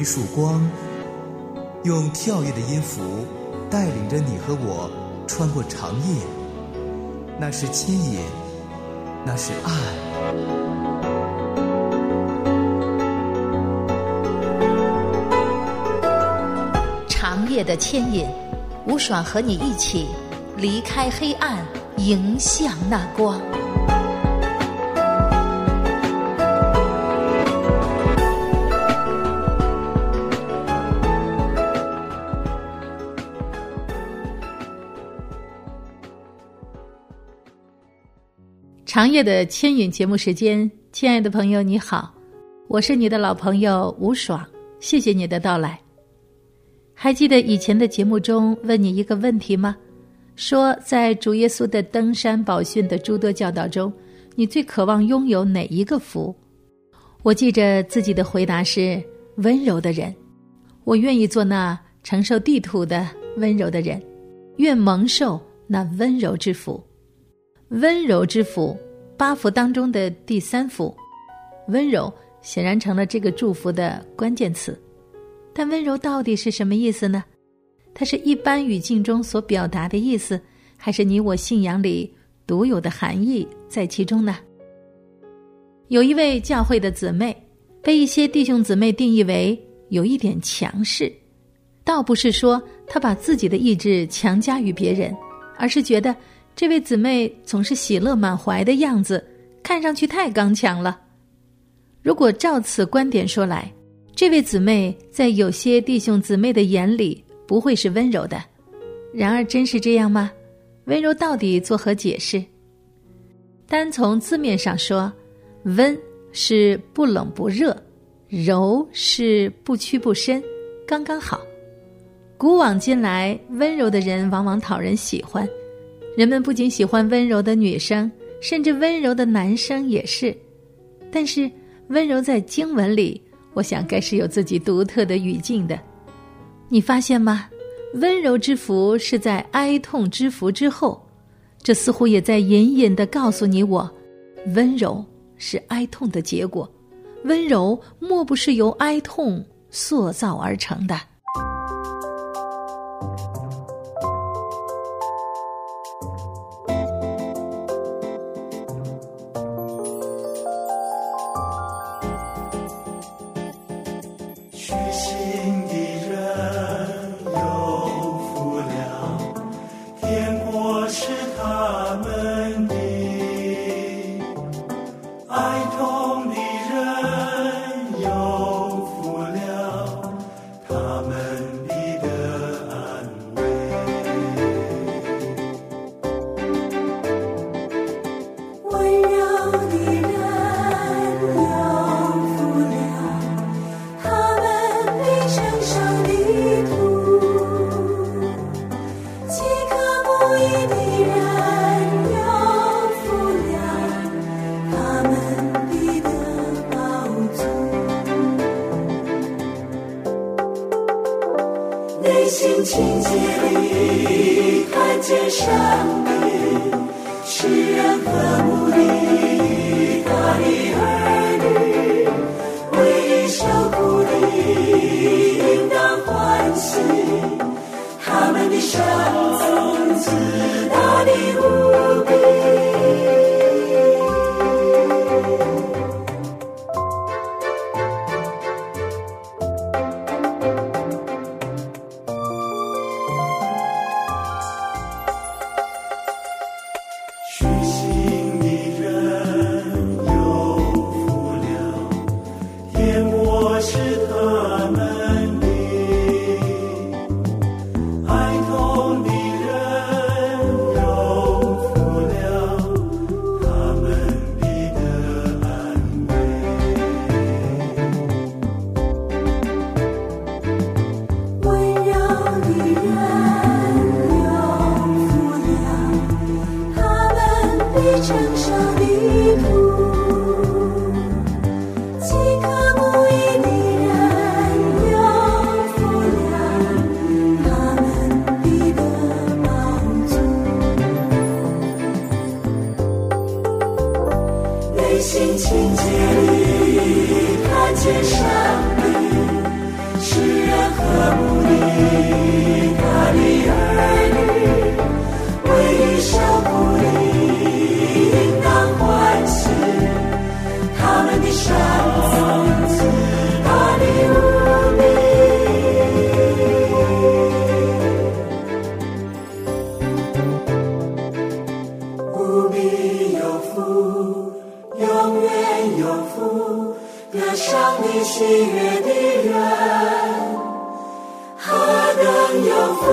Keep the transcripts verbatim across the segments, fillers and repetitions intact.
一束光，用跳跃的音符带领着你和我穿过长夜。那是牵引，那是爱。 长夜的牵引，吴爽和你一起离开黑暗，迎向那光。长夜的牵引节目时间，亲爱的朋友你好，我是你的老朋友吴爽，谢谢你的到来。还记得以前的节目中问你一个问题吗？说在主耶稣的登山宝训的诸多教导中，你最渴望拥有哪一个福？我记着自己的回答是温柔的人，我愿意做那承受地土的温柔的人，愿蒙受那温柔之福。温柔之福，八福当中的第三福，温柔显然成了这个祝福的关键词。但温柔到底是什么意思呢？它是一般语境中所表达的意思，还是你我信仰里独有的含义在其中呢？有一位教会的姊妹被一些弟兄姊妹定义为有一点强势，倒不是说她把自己的意志强加于别人，而是觉得这位姊妹总是喜乐满怀的样子，看上去太刚强了。如果照此观点说来，这位姊妹在有些弟兄姊妹的眼里不会是温柔的。然而真是这样吗？温柔到底作何解释？单从字面上说，温是不冷不热，柔是不屈不伸，刚刚好。古往今来，温柔的人往往讨人喜欢，人们不仅喜欢温柔的女生，甚至温柔的男生也是。但是温柔在经文里，我想该是有自己独特的语境的。你发现吗？温柔之福是在哀痛之福之后，这似乎也在隐隐地告诉你我，温柔是哀痛的结果，温柔莫不是由哀痛塑造而成的。 内心清洁里看见上帝，世人和睦的他的儿女，为你受苦的应当欢喜，他们的生存自大的无比。心情节里看见上帝， 睦的他的儿女，为受苦的应当欢喜，他们的上司他的无比。无比有福，永远有福，得上帝喜悦的人，何等有福！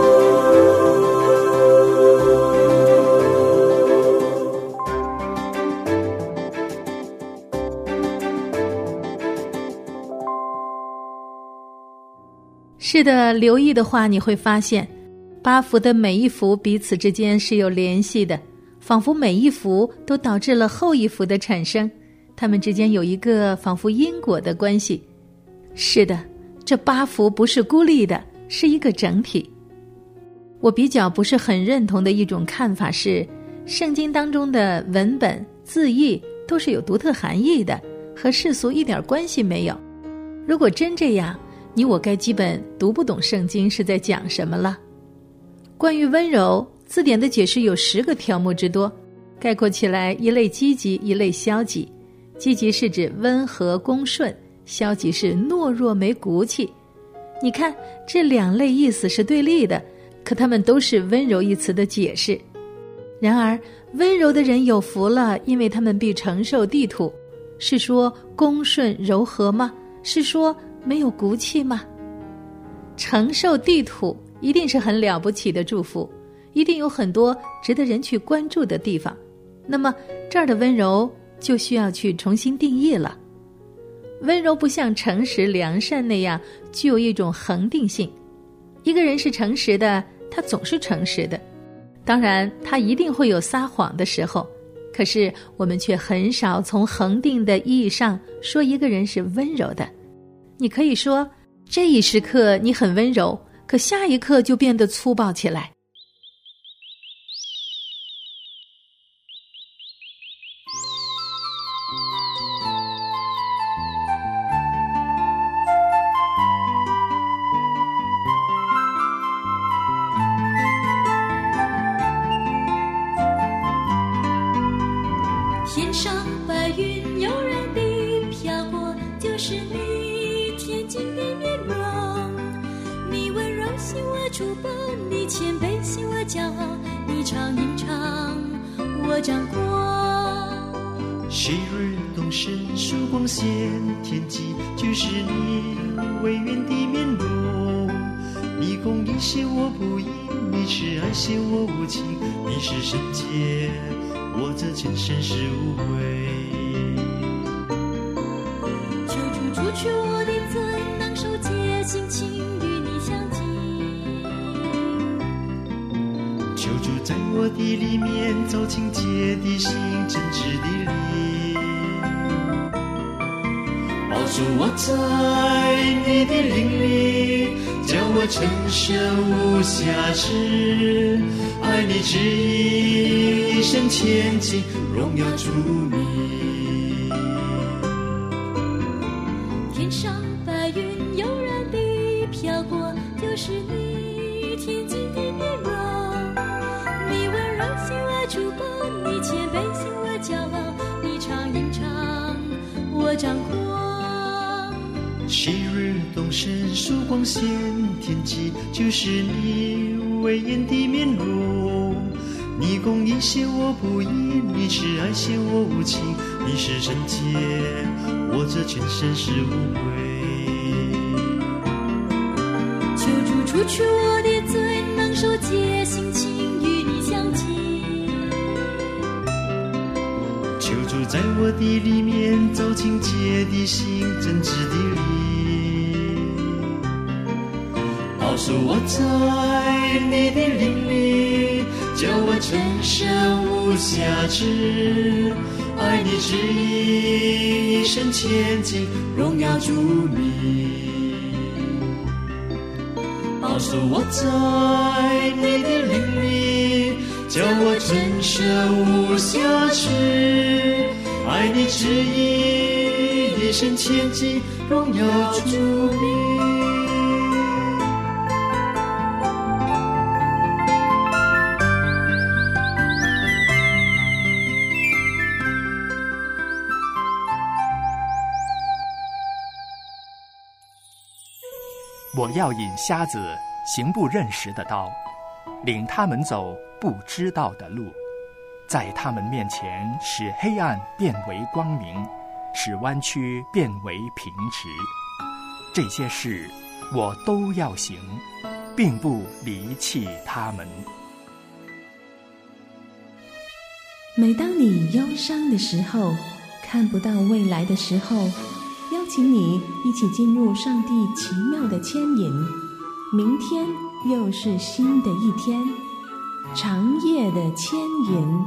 是的，留意的话，你会发现，八福的每一福彼此之间是有联系的，仿佛每一福都导致了后一福的产生，它们之间有一个仿佛因果的关系。是的，这八福不是孤立的，是一个整体。我比较不是很认同的一种看法是，圣经当中的文本字义都是有独特含义的，和世俗一点关系没有。如果真这样，你我该基本读不懂圣经是在讲什么了。关于温柔，字典的解释有十个条目之多，概括起来，一类积极，一类消极。积极是指温和恭顺，消极是懦弱没骨气。你看，这两类意思是对立的，可它们都是温柔一词的解释。然而，温柔的人有福了，因为他们必承受地土。是说恭顺柔和吗？是说没有骨气吗？承受地土一定是很了不起的祝福，一定有很多值得人去关注的地方。那么这儿的温柔就需要去重新定义了。温柔不像诚实良善那样具有一种恒定性。一个人是诚实的，他总是诚实的，当然他一定会有撒谎的时候，可是我们却很少从恒定的意义上说一个人是温柔的。你可以说这一时刻你很温柔，可下一刻就变得粗暴起来。 天上白云悠然地飘过，就是你天津的面容。你温柔使我触碰，你谦卑使我骄傲，你常吟唱我掌过。 昔日东升曙光显天际，就是你威严的面容。你公义显我不义，你慈爱显我无情，你是圣洁，我这全身是无悔。 求主除去我的罪，能受洁心情与你相近。 求主在我的里面走清洁的心，真挚的理，保守我在你的灵里，叫我成圣无瑕疵，爱你旨意一生前进，荣耀主名。 天上白云悠然地飘过，就是你天津的面容。你温柔使我触碰，你谦卑使我骄傲，你常吟唱我掌过。 昔日东升曙光显天际，就是你威严的面容。你公义显我不义，你慈爱显我无情，你是圣洁，我这全身是无悔。 求主除去我的罪，能受洁心情与你相近。 求主在我的里面走清洁的心，真挚的理，保守我在你的灵里，叫我成圣无瑕疵，爱你旨意一生前进，荣耀主名。保守我在你的灵里，叫我成圣无瑕疵，爱你旨意一生前进，荣耀主名。 我要引瞎子行不认识的道，领他们走不知道的路，在他们面前使黑暗变为光明，使弯曲变为平直。这些事我都要行，并不离弃他们。 每当你忧伤的时候，看不到未来的时候，邀请你一起进入上帝奇妙的牵引。明天又是新的一天，长夜的牵引。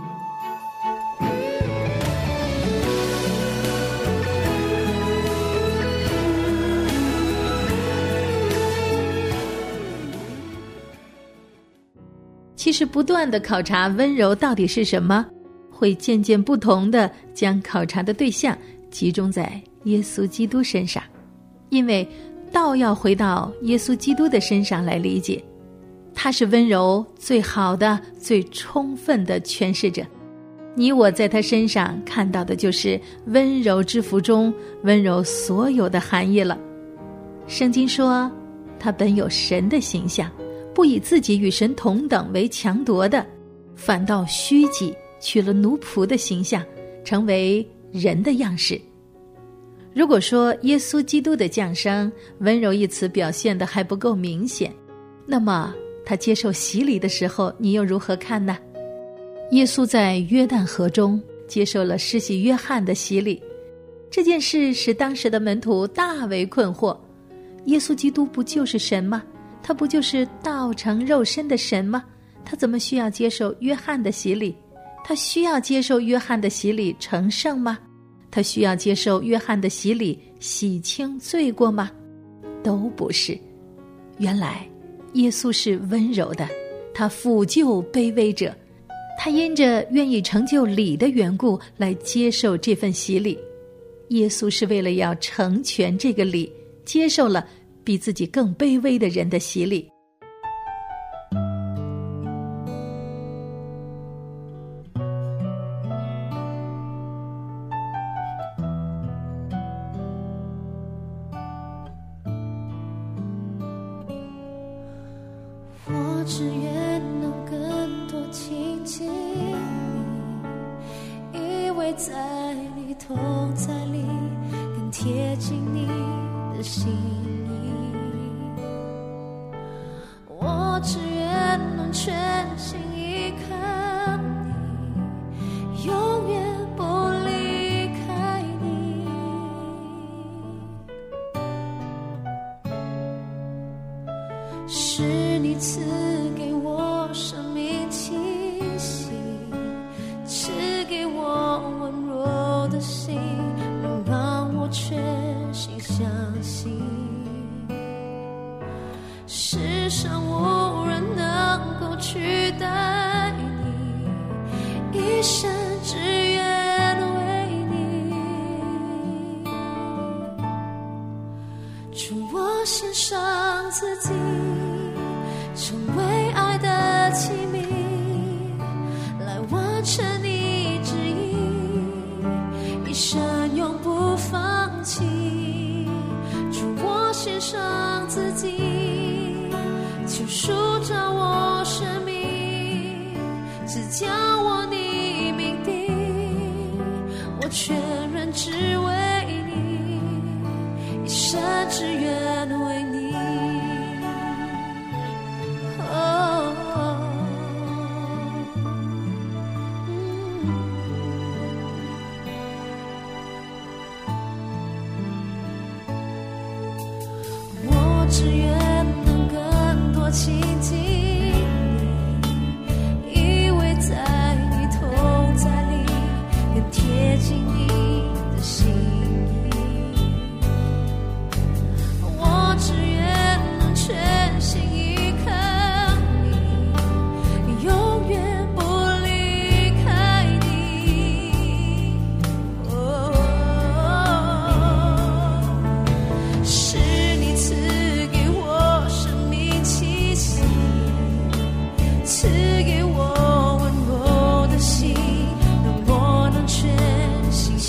其实不断的考察温柔到底是什么，会渐渐不同的将考察的对象集中在耶稣基督身上，因为道要回到耶稣基督的身上来理解，他是温柔最好的、最充分的诠释者。你我在他身上看到的就是温柔之福中温柔所有的含义了。圣经说，他本有神的形象，不以自己与神同等为强夺的，反倒虚己，取了奴仆的形象，成为人的样式。如果说耶稣基督的降生，温柔一词表现得还不够明显，那么他接受洗礼的时候，你又如何看呢？耶稣在约旦河中接受了施洗约翰的洗礼，这件事使当时的门徒大为困惑。耶稣基督不就是神吗？他不就是道成肉身的神吗？他怎么需要接受约翰的洗礼？他需要接受约翰的洗礼成圣吗？他需要接受约翰的洗礼洗清罪过吗？都不是。原来耶稣是温柔的，他抚救卑微者，他因着愿意成就礼的缘故来接受这份洗礼。耶稣是为了要成全这个礼，接受了比自己更卑微的人的洗礼。 我只愿能更多亲近你，依偎在你同在里，更贴近你的心意。我只愿能全心依靠你，永远不离开你。是你赐给我生命气息，赐给我温柔的心，能让我全心相信。世上无人能够取代你，一生只愿为你。主，我献上自己，成为爱的器皿，来完成你旨意，一生永不放弃。主，我献上自己，救赎着我生命，只将我你命定，我全人只为你，一生只愿为你。只愿能更多亲近你，依偎在你同在里，更贴近你的心意。我只愿能全心依靠你，永远不离开你。哦，是你赐赐给我温柔的心，让我能全心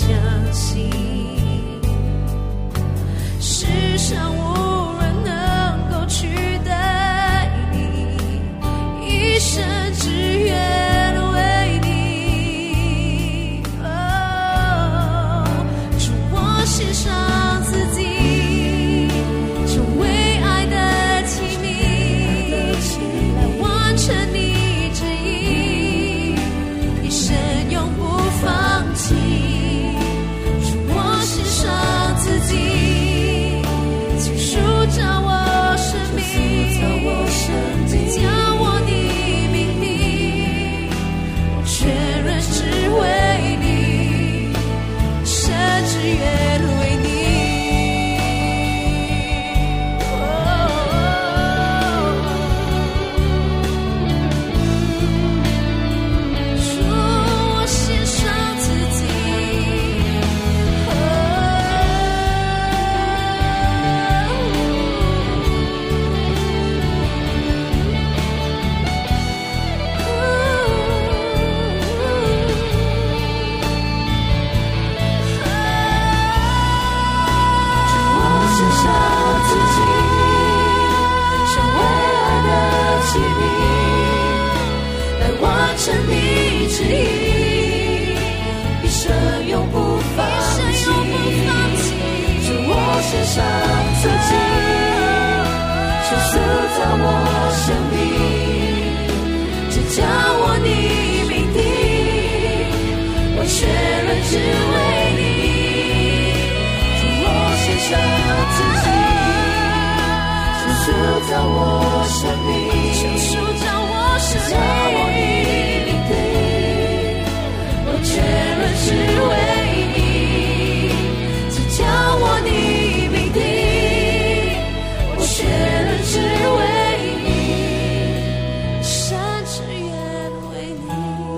造我生命，只叫我你命定，我血润只为你，从我献上自己，塑造我生命，塑造我生命，只叫我你命定，我血润只为你，只叫我你命定，我血润只为你，山只愿为你。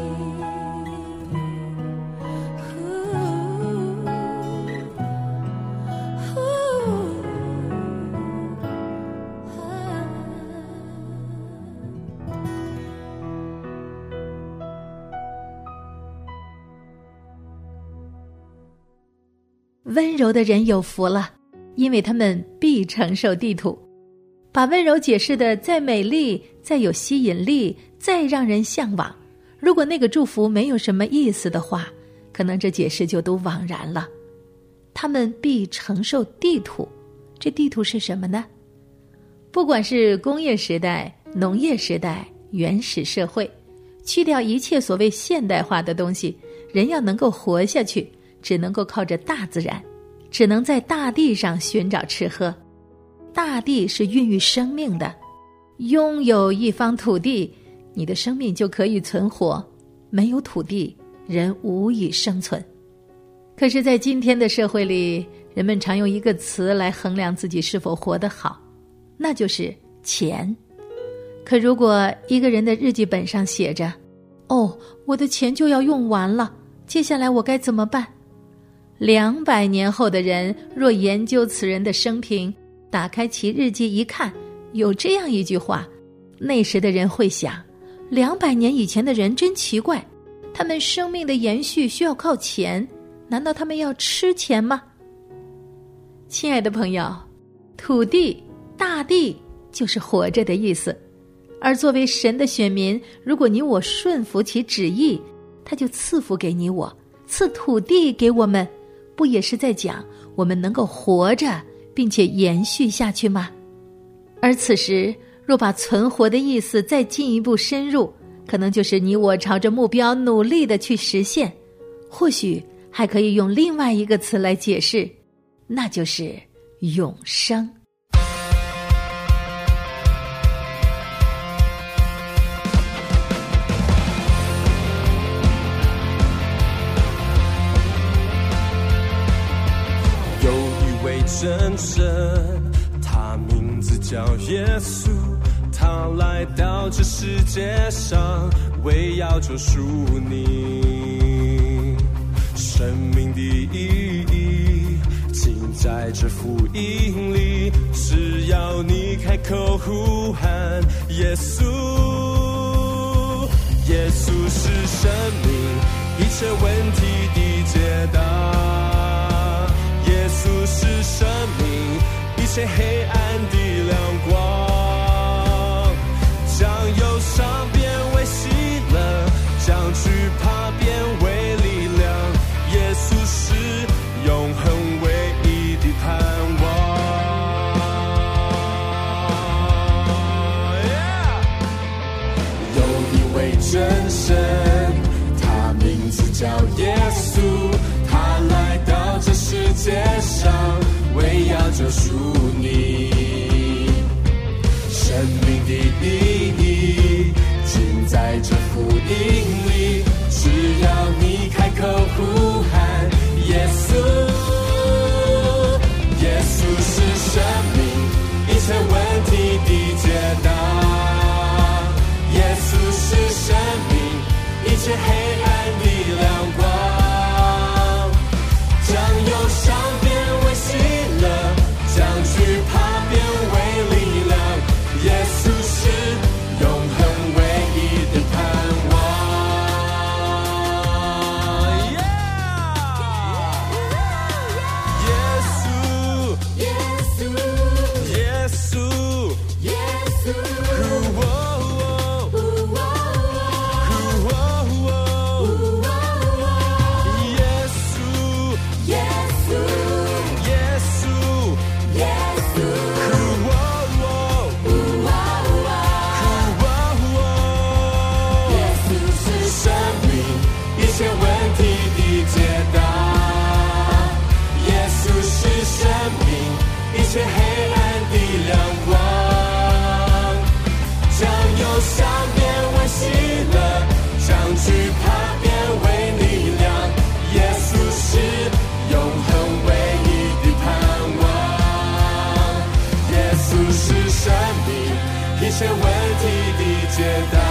温柔的人有福了，因为他们必承受地土。把温柔解释的再美丽，再有吸引力，再让人向往，如果那个祝福没有什么意思的话，可能这解释就都枉然了。他们必承受地土，这地土是什么呢？不管是工业时代、农业时代、原始社会，去掉一切所谓现代化的东西，人要能够活下去，只能够靠着大自然，只能在大地上寻找吃喝。大地是孕育生命的，拥有一方土地，你的生命就可以存活，没有土地，人无以生存。可是在今天的社会里，人们常用一个词来衡量自己是否活得好，那就是钱。可如果一个人的日记本上写着，哦，我的钱就要用完了，接下来我该怎么办？两百年后的人若研究此人的生平，打开其日记一看，有这样一句话，那时的人会想，两百年以前的人真奇怪，他们生命的延续需要靠钱，难道他们要吃钱吗？亲爱的朋友，土地、大地就是活着的意思，而作为神的选民，如果你我顺服其旨意，他就赐福给你我，赐土地给我们，不也是在讲我们能够活着并且延续下去吗？而此时若把存活的意思再进一步深入，可能就是你我朝着目标努力的去实现，或许还可以用另外一个词来解释，那就是永生。 真神，他名字叫耶稣，他来到这世界上，为要救赎你。生命的意义尽在这福音里，只要你开口呼喊耶稣。耶稣是生命一切问题的解答，耶稣是生命一切黑暗的亮光，将忧伤变为喜乐，将惧怕变为力量，耶稣是永恒唯一的盼望。 yeah! 有一位真神，他名字叫耶稣，他来到这世界上，为要救赎你。生命的意义尽在这福音里，只要你开口呼喊耶稣。耶稣是生命一切问题的解答，耶稣是生命一切黑暗的亮光，将忧伤变为喜乐，将惧怕变为力量，耶稣是永恒唯一的盼望。 yeah! 切黑暗的亮光，将忧伤变为喜乐，将惧怕变为力量。耶稣是永恒唯一的盼望，耶稣是生命一切问题的解答，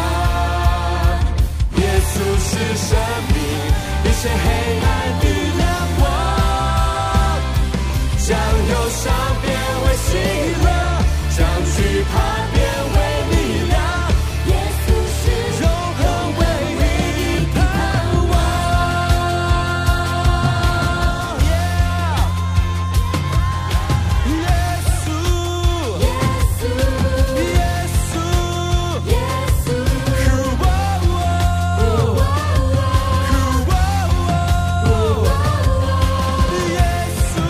耶稣是生命一切黑暗的亮光，将忧伤变为喜乐，将惧怕变为力量。耶稣是永恒唯一的盼望。耶稣，耶稣，耶稣，耶稣，哦哦哦哦哦哦，耶稣。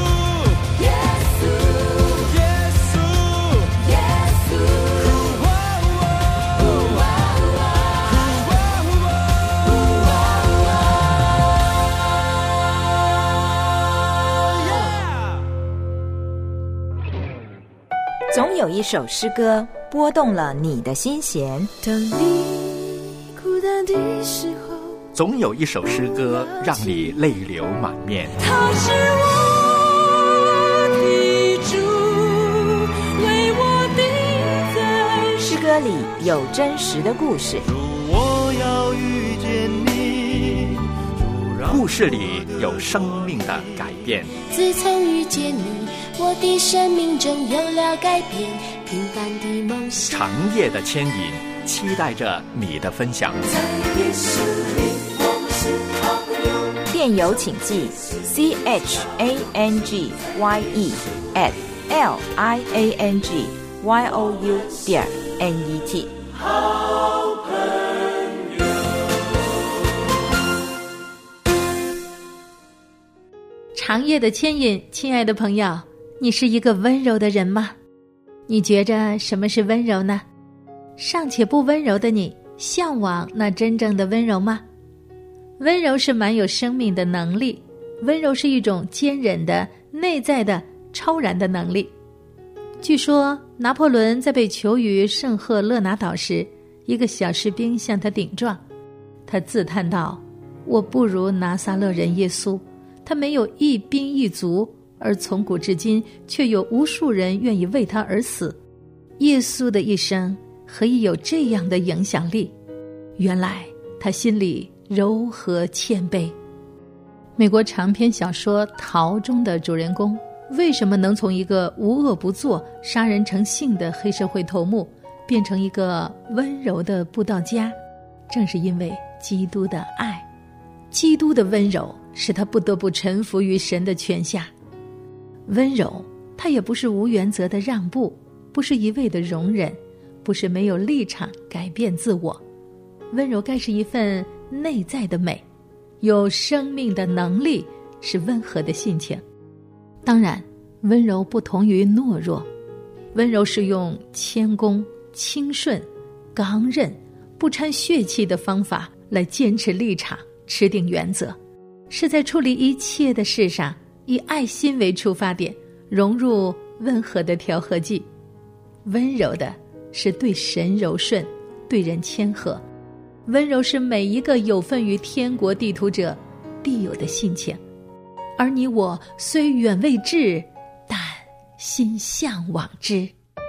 总有一首诗歌拨动了你的心弦。 当你孤单的时候， 总有一首诗歌让你泪流满面。 他是我的主，为我定在诗歌里有真实的故事， 主，我要遇见你，主，让故事里有生命的改变。 自从遇见你，我的生命中有了改变，平凡的梦想， 长夜的牵引，期待着你的分享。 在耶稣里我们是好朋友。 电邮请寄 c h a n g y e at l i a n g y o u 点 n e t。 好朋友。 长夜的牵引，亲爱的朋友，你是一个温柔的人吗？你觉着什么是温柔呢？尚且不温柔的你，向往那真正的温柔吗？温柔是蛮有生命的能力，温柔是一种坚忍的、内在的、超然的能力。据说拿破仑在被囚于圣赫勒拿岛时，一个小士兵向他顶撞，他自叹道：我不如拿撒勒人耶稣，他没有一兵一卒，而从古至今却有无数人愿意为他而死。耶稣的一生何以有这样的影响力？原来他心里柔和谦卑。美国长篇小说《逃》中的主人公为什么能从一个无恶不作、杀人成性的黑社会头目变成一个温柔的布道家？正是因为基督的爱，基督的温柔使他不得不臣服于神的权下。温柔，它也不是无原则的让步，不是一味的容忍，不是没有立场改变自我。温柔该是一份内在的美，有生命的能力，是温和的性情。当然，温柔不同于懦弱，温柔是用谦恭、清顺、刚韧、不掺血气的方法来坚持立场，持定原则，是在处理一切的事上以爱心为出发点，融入温和的调和剂。温柔的是对神柔顺，对人谦和。温柔是每一个有份于天国地图者必有的性情。而你我虽远未至，但心向往之。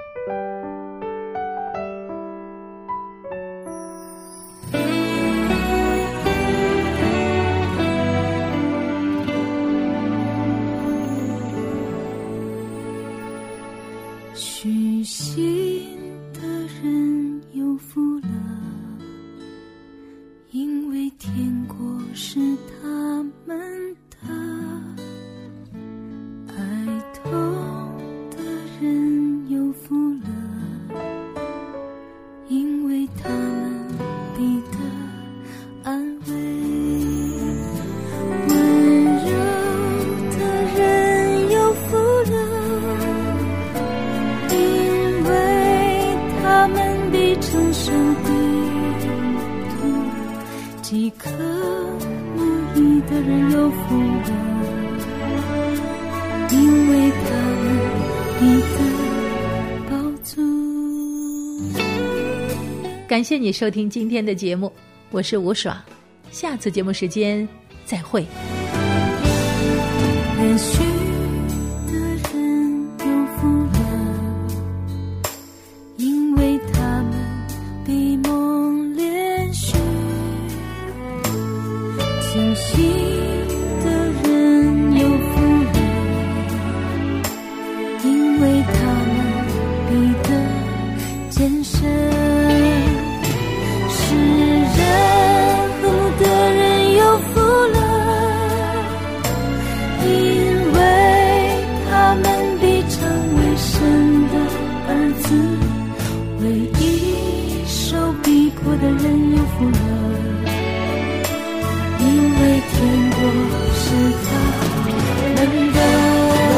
虚心的人有福了，因为天国是他们的。哀痛的人有福了，因为他们必得安慰。温柔的人有福了，因为你的宝座。 感谢你收听今天的节目，我是吴爽，下次节目时间再会。 也许的人有福了，因为他们闭梦连续；清醒的人有福了，因为他们必得见神。世人和睦的人有福了，因为他们必成为神的儿子。唯一受逼迫的人有福了，因为天国是他们的。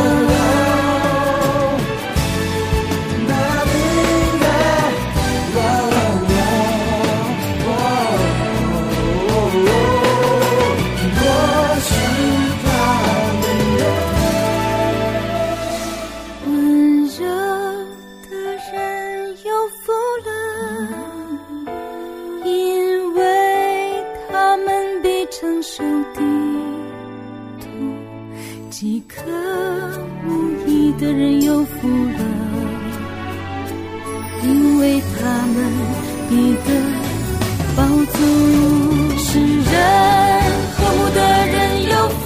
承受地土，饥渴无益的人有福了，因为他们必得饱足。世人和睦的人有福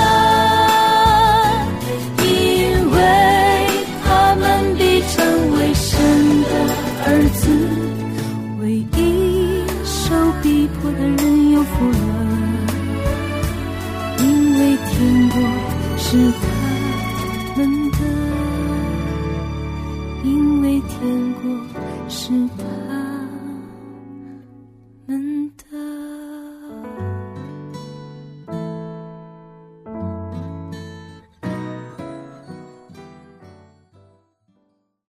了，因为他们必成为神的儿子。唯一受逼迫的人有福了，天国是他们的，因为天国是他们的。